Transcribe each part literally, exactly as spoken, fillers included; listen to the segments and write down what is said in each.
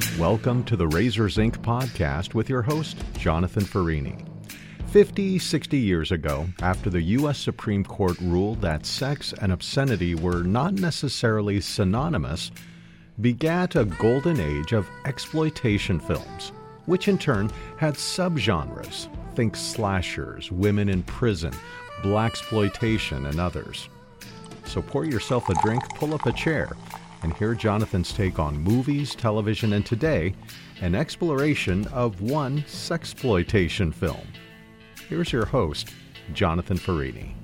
Welcome to the Razors Incorporated podcast with your host, Jonathan Farini. Fifty, sixty years ago, after the U S Supreme Court ruled that sex and obscenity were not necessarily synonymous, begat a golden age of exploitation films, which in turn had subgenres, think slashers, women in prison, blaxploitation, and others. So pour yourself a drink, pull up a chair, and hear Jonathan's take on movies, television, and today, an exploration of one sexploitation film. Here's your host, Jonathan Farini.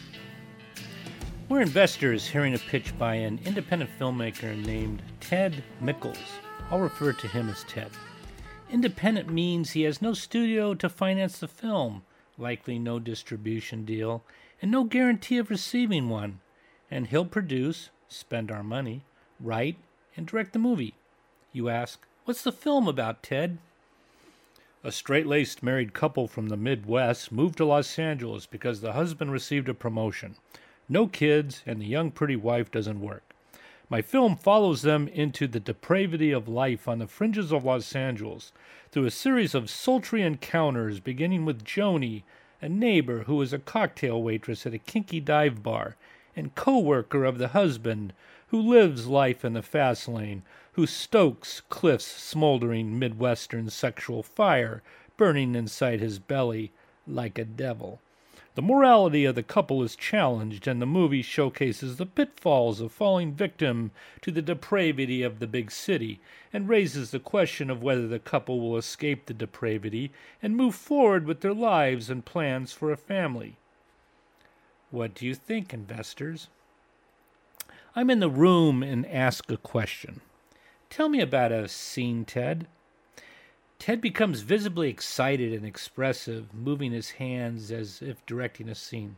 We're investors hearing a pitch by an independent filmmaker named Ted Mickles. I'll refer to him as Ted. Independent means he has no studio to finance the film, likely no distribution deal, and no guarantee of receiving one. And he'll produce, spend our money, write, and direct the movie. You ask, what's the film about, Ted? A straight-laced married couple from the Midwest moved to Los Angeles because the husband received a promotion. No kids, and the young pretty wife doesn't work. My film follows them into the depravity of life on the fringes of Los Angeles through a series of sultry encounters, beginning with Joni, a neighbor who is a cocktail waitress at a kinky dive bar, and co-worker of the husband, who lives life in the fast lane, who stokes Cliff's smoldering Midwestern sexual fire burning inside his belly like a devil. The morality of the couple is challenged, and the movie showcases the pitfalls of falling victim to the depravity of the big city, and raises the question of whether the couple will escape the depravity and move forward with their lives and plans for a family. What do you think, investors? I'm in the room and ask a question. Tell me about a scene, Ted. Ted becomes visibly excited and expressive, moving his hands as if directing a scene.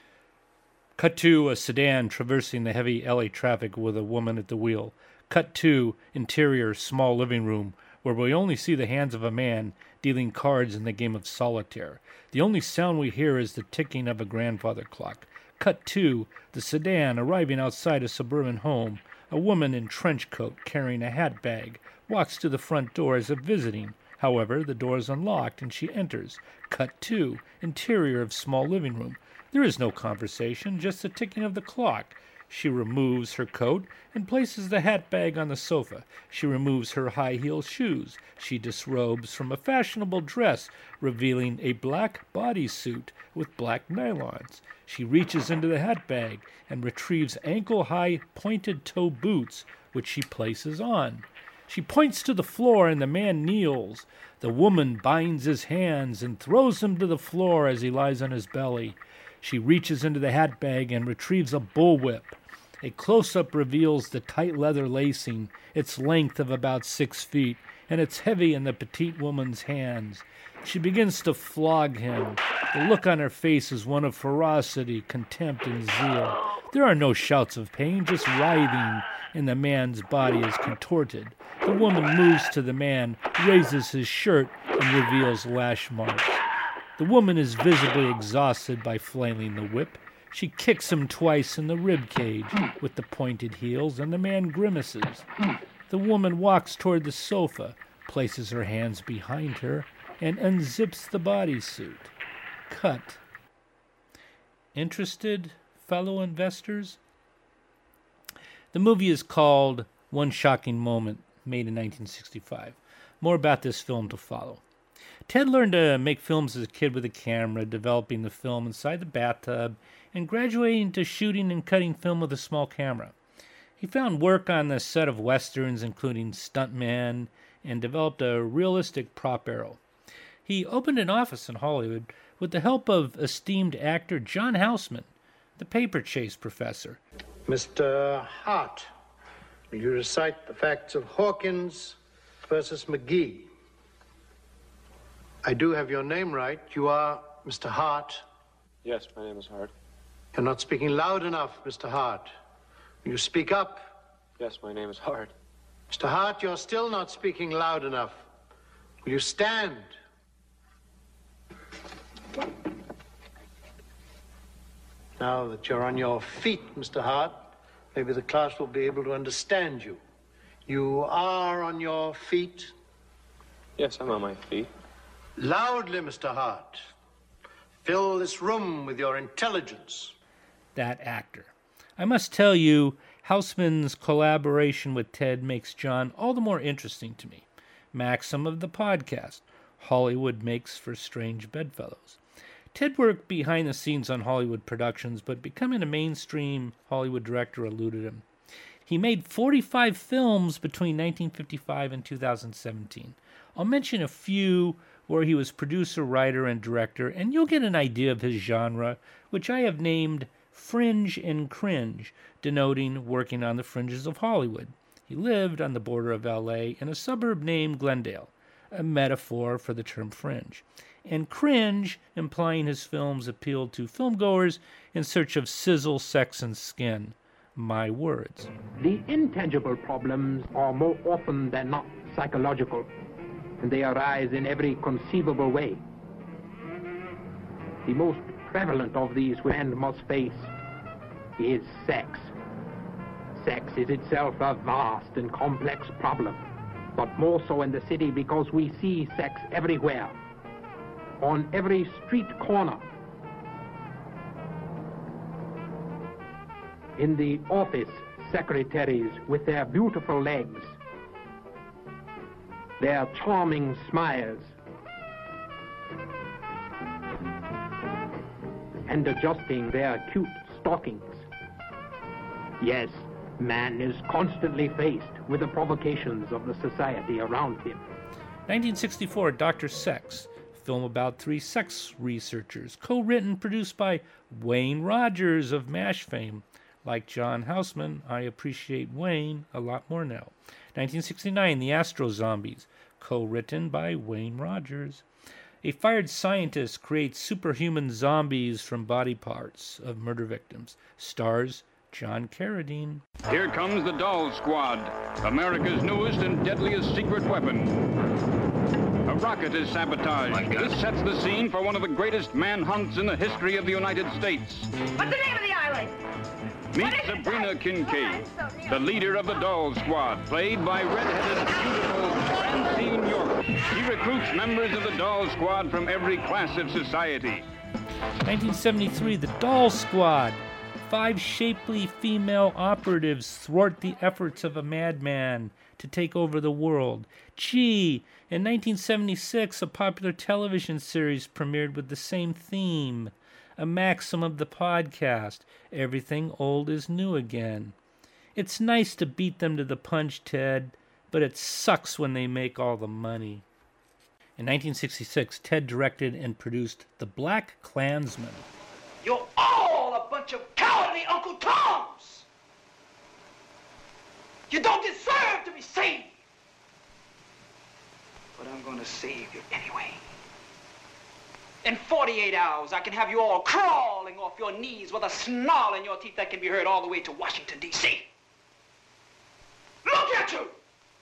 Cut to a sedan traversing the heavy L A traffic with a woman at the wheel. Cut to interior small living room where we only see the hands of a man dealing cards in the game of solitaire. The only sound we hear is the ticking of a grandfather clock. Cut to the sedan arriving outside a suburban home. A woman in trench coat carrying a hat bag walks to the front door as if visiting. However, the door is unlocked and she enters. Cut to interior of small living room. There is no conversation, just the ticking of the clock. She removes her coat and places the hat bag on the sofa. She removes her high-heel shoes. She disrobes from a fashionable dress, revealing a black bodysuit with black nylons. She reaches into the hat bag and retrieves ankle-high pointed-toe boots, which she places on. She points to the floor, and the man kneels. The woman binds his hands and throws him to the floor as he lies on his belly. She reaches into the hat bag and retrieves a bullwhip. A close-up reveals the tight leather lacing, its length of about six feet, and it's heavy in the petite woman's hands. She begins to flog him. The look on her face is one of ferocity, contempt, and zeal. There are no shouts of pain, just writhing, and the man's body is contorted. The woman moves to the man, raises his shirt, and reveals lash marks. The woman is visibly exhausted by flailing the whip. She kicks him twice in the rib cage with the pointed heels, and the man grimaces. The woman walks toward the sofa, places her hands behind her, and unzips the bodysuit. Cut. Interested, fellow investors? The movie is called One Shocking Moment, made in nineteen sixty-five. More about this film to follow. Ted learned to make films as a kid with a camera, developing the film inside the bathtub, and graduating to shooting and cutting film with a small camera. He found work on the set of westerns, including Stuntman, and developed a realistic prop arrow. He opened an office in Hollywood with the help of esteemed actor John Houseman, the paper chase professor. Mister Hart, will you recite the facts of Hawkins versus McGee? I do have your name right. You are Mister Hart. Yes, my name is Hart. You're not speaking loud enough, Mister Hart. Will you speak up? Yes, my name is Hart. Mister Hart, you're still not speaking loud enough. Will you stand? Now that you're on your feet, Mister Hart, maybe the class will be able to understand you. You are on your feet? Yes, I'm on my feet. Loudly, Mister Hart. Fill this room with your intelligence. That actor. I must tell you, Houseman's collaboration with Ted makes John all the more interesting to me. Maxim of the podcast. Hollywood makes for strange bedfellows. Ted worked behind the scenes on Hollywood productions, but becoming a mainstream Hollywood director eluded him. He made forty-five films between nineteen fifty-five and two thousand seventeen. I'll mention a few where he was producer, writer, and director, and you'll get an idea of his genre, which I have named Fringe and Cringe, denoting working on the fringes of Hollywood. He lived on the border of L A in a suburb named Glendale, a metaphor for the term fringe, and cringe, implying his films appealed to filmgoers in search of sizzle, sex, and skin. My words. The intangible problems are more often than not psychological, and they arise in every conceivable way. The most prevalent of these man must face is sex. Sex is itself a vast and complex problem, but more so in the city because we see sex everywhere, on every street corner, in the office secretaries with their beautiful legs, their charming smiles, and adjusting their cute stockings. Yes, man is constantly faced with the provocations of the society around him. nineteen sixty-four, Doctor Sex, a film about three sex researchers, co-written, produced by Wayne Rogers of MASH fame. Like John Houseman, I appreciate Wayne a lot more now. nineteen sixty-nine, The Astro Zombies, co-written by Wayne Rogers. A fired scientist creates superhuman zombies from body parts of murder victims. Stars John Carradine. Here comes the Doll Squad, America's newest and deadliest secret weapon. A rocket is sabotaged. This sets the scene for one of the greatest manhunts in the history of the United States. What's the name of the island? Meet Sabrina Kincaid, the leader of the Doll Squad, played by red-headed, beautiful Francine York. She recruits members of the Doll Squad from every class of society. nineteen seventy-three, The Doll Squad. Five shapely female operatives thwart the efforts of a madman to take over the world. Gee, in nineteen seventy-six, a popular television series premiered with the same theme. A maxim of the podcast, everything old is new again. It's nice to beat them to the punch, Ted, but it sucks when they make all the money. In nineteen sixty-six, Ted directed and produced The Black Klansman. You're all a bunch of cowardly Uncle Toms! You don't deserve to be saved! But I'm gonna save you anyway. In forty-eight hours, I can have you all crawling off your knees with a snarl in your teeth that can be heard all the way to Washington, D C Look at you!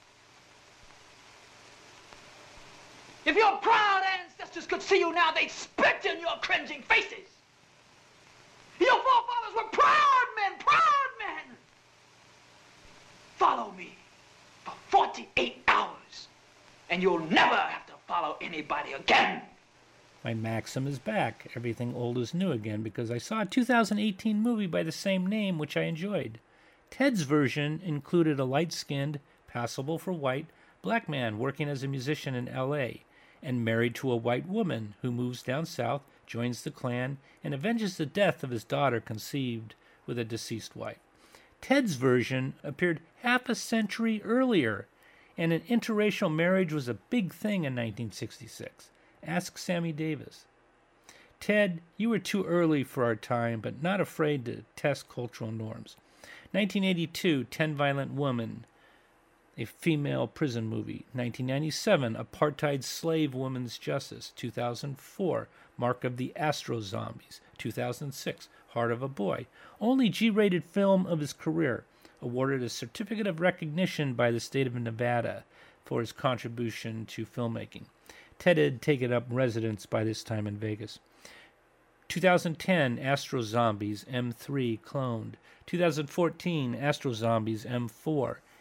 If your proud ancestors could see you now, they'd spit in your cringing faces. Your forefathers were proud men, proud men. Follow me for forty-eight hours, and you'll never have to follow anybody again. My maxim is back. Everything old is new again, because I saw a two thousand eighteen movie by the same name, which I enjoyed. Ted's version included a light-skinned, passable for white, black man working as a musician in L A and married to a white woman who moves down south, joins the Klan, and avenges the death of his daughter conceived with a deceased wife. Ted's version appeared half a century earlier, and an interracial marriage was a big thing in nineteen sixty-six. Ask Sammy Davis. Ted, you were too early for our time, but not afraid to test cultural norms. nineteen eighty-two, Ten Violent Women, a female prison movie. nineteen ninety-seven, Apartheid Slave Women's Justice. two thousand four, Mark of the Astro Zombies. two thousand six, Heart of a Boy. Only G-rated film of his career. Awarded a certificate of recognition by the state of Nevada for his contribution to filmmaking. Ted had taken up residence by this time in Vegas. two thousand ten, Astro Zombies, M three, cloned. two thousand fourteen, Astro Zombies, M four.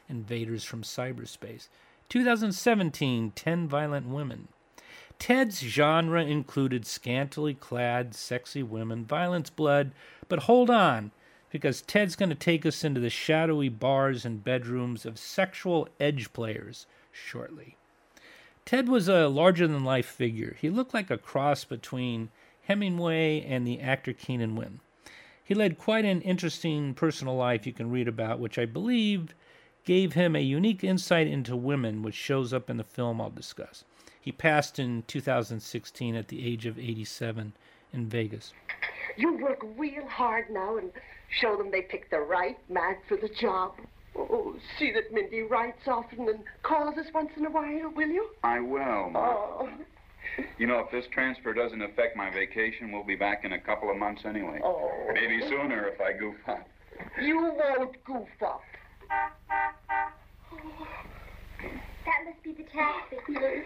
Invaders from Cyberspace. two thousand seventeen, ten Violent Women. Ted's genre included scantily clad, sexy women, violence, blood, but hold on, because Ted's going to take us into the shadowy bars and bedrooms of sexual edge players shortly. Ted was a larger-than-life figure. He looked like a cross between Hemingway and the actor Keenan Wynn. He led quite an interesting personal life you can read about, which I believe gave him a unique insight into women, which shows up in the film I'll discuss. He passed in two thousand sixteen at the age of eighty-seven in Vegas. You work real hard now and show them they picked the right man for the job. Oh, see that Mindy writes often and calls us once in a while, will you? I will, Ma. Oh. You know, if this transfer doesn't affect my vacation, we'll be back in a couple of months anyway. Oh. Maybe sooner if I goof up. You won't goof up. That must be the taxi.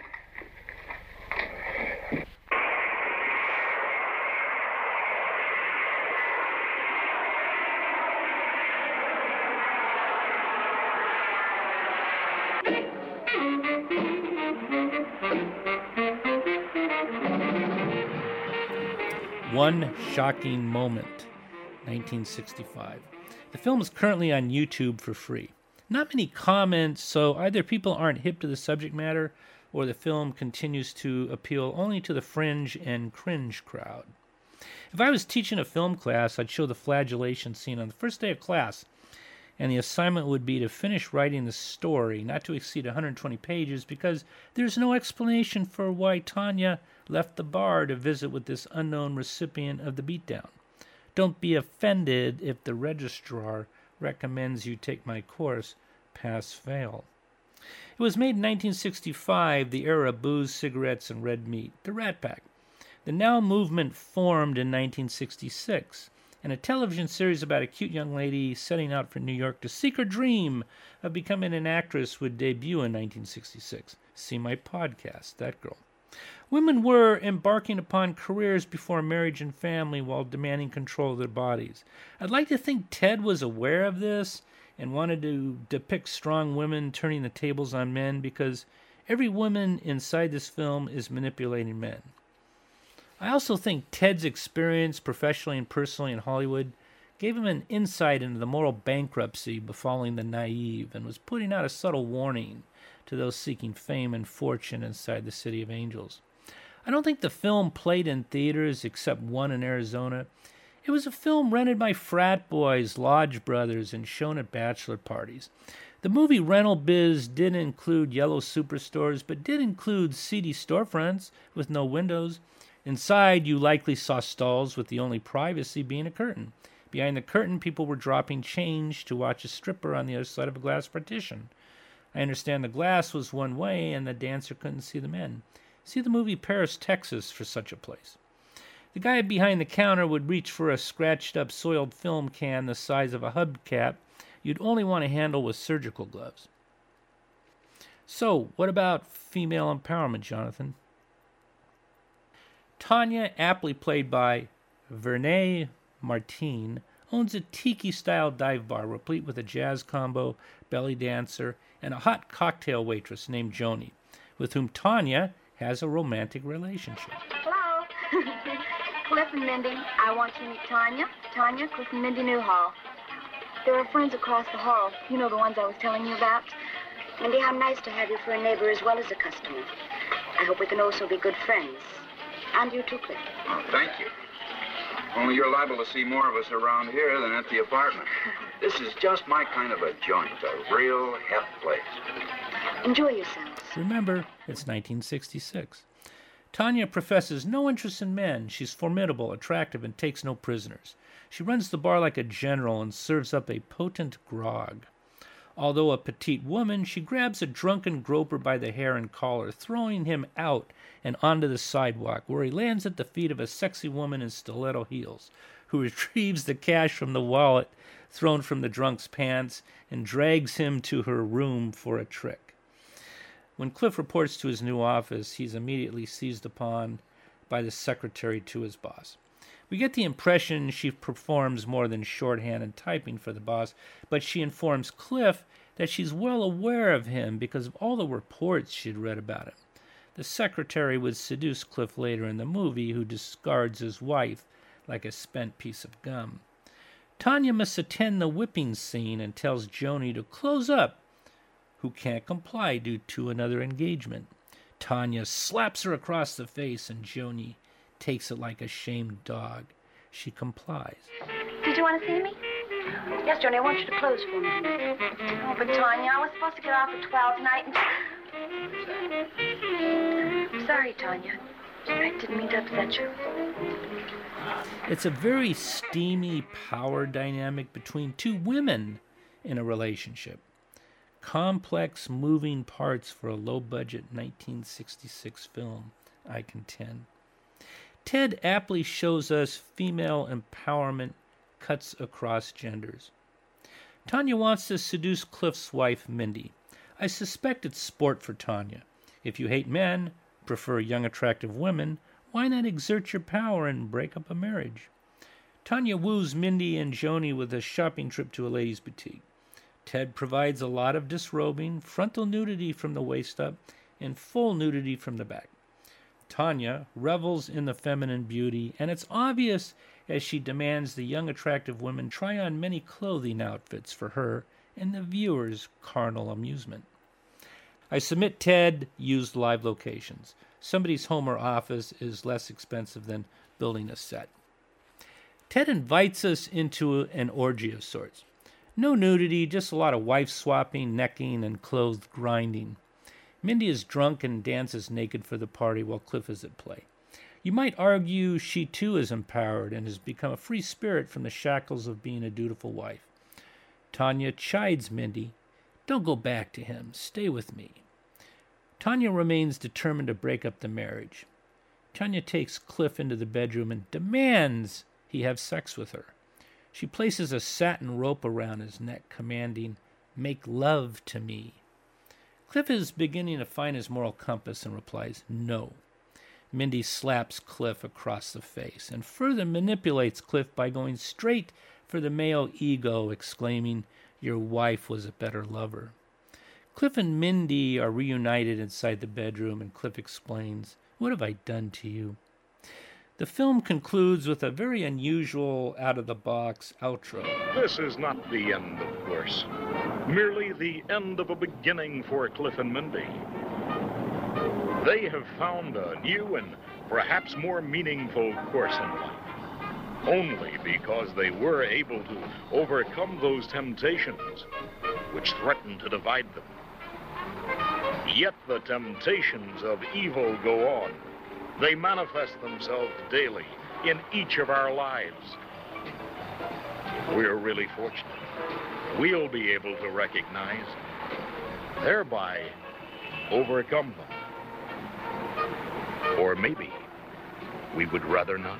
One Shocking Moment, nineteen sixty-five. The film is currently on YouTube for free. Not many comments, so either people aren't hip to the subject matter or the film continues to appeal only to the fringe and cringe crowd. If I was teaching a film class, I'd show the flagellation scene on the first day of class, and the assignment would be to finish writing the story, not to exceed one hundred twenty pages, because there's no explanation for why Tanya left the bar to visit with this unknown recipient of the beatdown. Don't be offended if the registrar recommends you take my course, pass-fail. It was made in nineteen sixty-five, the era of booze, cigarettes, and red meat, the Rat Pack. The Now movement formed in nineteen sixty-six, and a television series about a cute young lady setting out for New York to seek her dream of becoming an actress would debut in nineteen sixty-six. See my podcast, That Girl. Women were embarking upon careers before marriage and family while demanding control of their bodies. I'd like to think Ted was aware of this and wanted to depict strong women turning the tables on men, because every woman inside this film is manipulating men. I also think Ted's experience professionally and personally in Hollywood gave him an insight into the moral bankruptcy befalling the naive and was putting out a subtle warning to those seeking fame and fortune inside the City of Angels. I don't think the film played in theaters except one in Arizona. It was a film rented by frat boys, lodge brothers, and shown at bachelor parties. The movie rental biz didn't include yellow superstores, but did include seedy storefronts with no windows. Inside, you likely saw stalls with the only privacy being a curtain. Behind the curtain, people were dropping change to watch a stripper on the other side of a glass partition. I understand the glass was one way and the dancer couldn't see the men. See the movie Paris, Texas for such a place. The guy behind the counter would reach for a scratched-up, soiled film can the size of a hubcap you'd only want to handle with surgical gloves. So, what about female empowerment, Jonathan? Tanya, aptly played by Vernee Martin, owns a tiki-style dive bar replete with a jazz combo, belly dancer, and a hot cocktail waitress named Joni, with whom Tanya has a romantic relationship. Hello. Cliff and Mindy, I want you to meet Tanya. Tanya, Cliff and Mindy Newhall. They're friends across the hall. You know the ones I was telling you about. Mindy, how nice to have you for a neighbor as well as a customer. I hope we can also be good friends. And you too, Cliff. Oh, thank you. Only you're liable to see more of us around here than at the apartment. This is just my kind of a joint, a real hep place. Enjoy yourselves. Remember, it's nineteen sixty-six. Tanya professes no interest in men. She's formidable, attractive, and takes no prisoners. She runs the bar like a general and serves up a potent grog. Although a petite woman, she grabs a drunken groper by the hair and collar, throwing him out and onto the sidewalk, where he lands at the feet of a sexy woman in stiletto heels, who retrieves the cash from the wallet thrown from the drunk's pants and drags him to her room for a trick. When Cliff reports to his new office, he's immediately seized upon by the secretary to his boss. We get the impression she performs more than shorthand and typing for the boss, but she informs Cliff that she's well aware of him because of all the reports she'd read about him. The secretary would seduce Cliff later in the movie, who discards his wife like a spent piece of gum. Tanya must attend the whipping scene and tells Joni to close up, who can't comply due to another engagement. Tanya slaps her across the face, and Joni takes it like a shamed dog. She complies. Did you want to see me? Yes, Joni, I want you to close for me. Oh, but Tanya, I was supposed to get off at twelve tonight and... I'm sorry, Tanya. I didn't mean to upset you. It's a very steamy power dynamic between two women in a relationship. Complex moving parts for a low-budget nineteen sixty-six film, I contend. Ted aptly shows us female empowerment cuts across genders. Tanya wants to seduce Cliff's wife, Mindy. I suspect it's sport for Tanya. If you hate men, prefer young, attractive women, why not exert your power and break up a marriage? Tanya woos Mindy and Joni with a shopping trip to a ladies' boutique. Ted provides a lot of disrobing, frontal nudity from the waist up, and full nudity from the back. Tanya revels in the feminine beauty, and it's obvious as she demands the young, attractive women try on many clothing outfits for her and the viewer's carnal amusement. I submit Ted used live locations. Somebody's home or office is less expensive than building a set. Ted invites us into an orgy of sorts. No nudity, just a lot of wife-swapping, necking, and clothed grinding. Mindy is drunk and dances naked for the party while Cliff is at play. You might argue she too is empowered and has become a free spirit from the shackles of being a dutiful wife. Tanya chides Mindy. Don't go back to him. Stay with me. Tanya remains determined to break up the marriage. Tanya takes Cliff into the bedroom and demands he have sex with her. She places a satin rope around his neck, commanding, "Make love to me." Cliff is beginning to find his moral compass and replies, "No." Mindy slaps Cliff across the face and further manipulates Cliff by going straight for the male ego, exclaiming, "Your wife was a better lover." Cliff and Mindy are reunited inside the bedroom, and Cliff explains, "What have I done to you?" The film concludes with a very unusual, out-of-the-box outro. This is not the end, of course. Merely the end of a beginning for Cliff and Mindy. They have found a new and perhaps more meaningful course in life, only because they were able to overcome those temptations which threatened to divide them. Yet the temptations of evil go on. They manifest themselves daily in each of our lives. We're really fortunate. We'll be able to recognize, thereby overcome them. Or maybe we would rather not.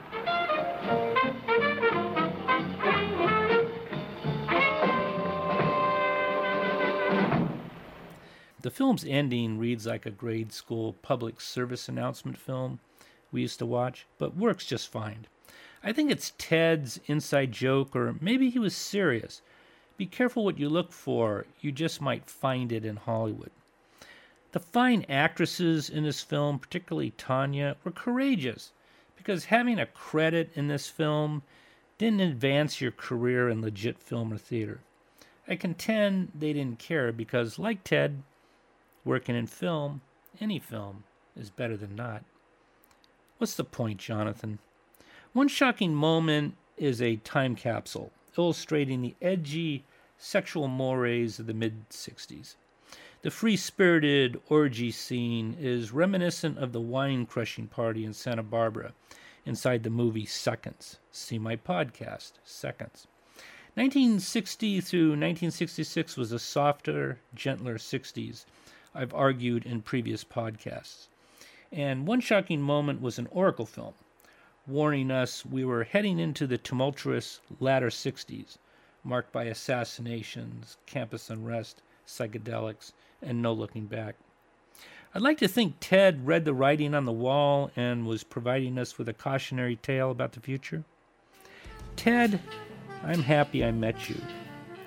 The film's ending reads like a grade school public service announcement film we used to watch, but works just fine. I think it's Ted's inside joke, or maybe he was serious. Be careful what you look for. You just might find it in Hollywood. The fine actresses in this film, particularly Tanya, were courageous, because having a credit in this film didn't advance your career in legit film or theater. I contend they didn't care because, like Ted, working in film, any film, is better than not. What's the point, Jonathan? One Shocking Moment is a time capsule illustrating the edgy sexual mores of the mid-sixties. The free-spirited orgy scene is reminiscent of the wine-crushing party in Santa Barbara inside the movie Seconds. See my podcast, Seconds. nineteen sixty through nineteen sixty-six was a softer, gentler sixties, I've argued in previous podcasts. And One Shocking Moment was an Oracle film, warning us we were heading into the tumultuous latter sixties, marked by assassinations, campus unrest, psychedelics, and no looking back. I'd like to think Ted read the writing on the wall and was providing us with a cautionary tale about the future. Ted, I'm happy I met you.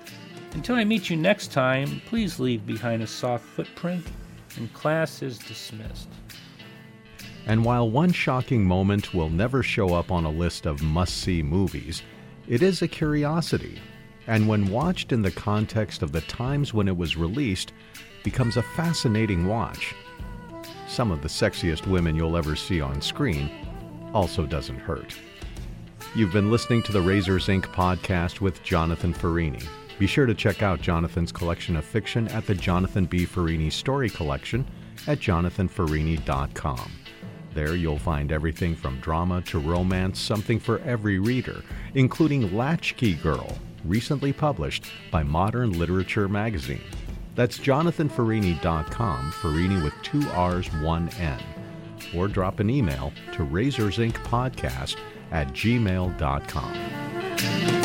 Until I meet you next time, please leave behind a soft footprint, and class is dismissed. And while one shocking moment will never show up on a list of must-see movies, it is a curiosity, and when watched in the context of the times when it was released, becomes a fascinating watch. Some of the sexiest women you'll ever see on screen also doesn't hurt. You've been listening to the Razors Incorporated podcast with Jonathan Ferrini. Be sure to check out Jonathan's collection of fiction at the Jonathan B. Ferrini Story Collection at jonathan ferrini dot com. There you'll find everything from drama to romance, something for every reader, including Latchkey Girl, recently published by Modern Literature magazine. That's jonathan ferrini dot com, Ferrini with two R's, one N. Or drop an email to razors inc podcast at gmail dot com.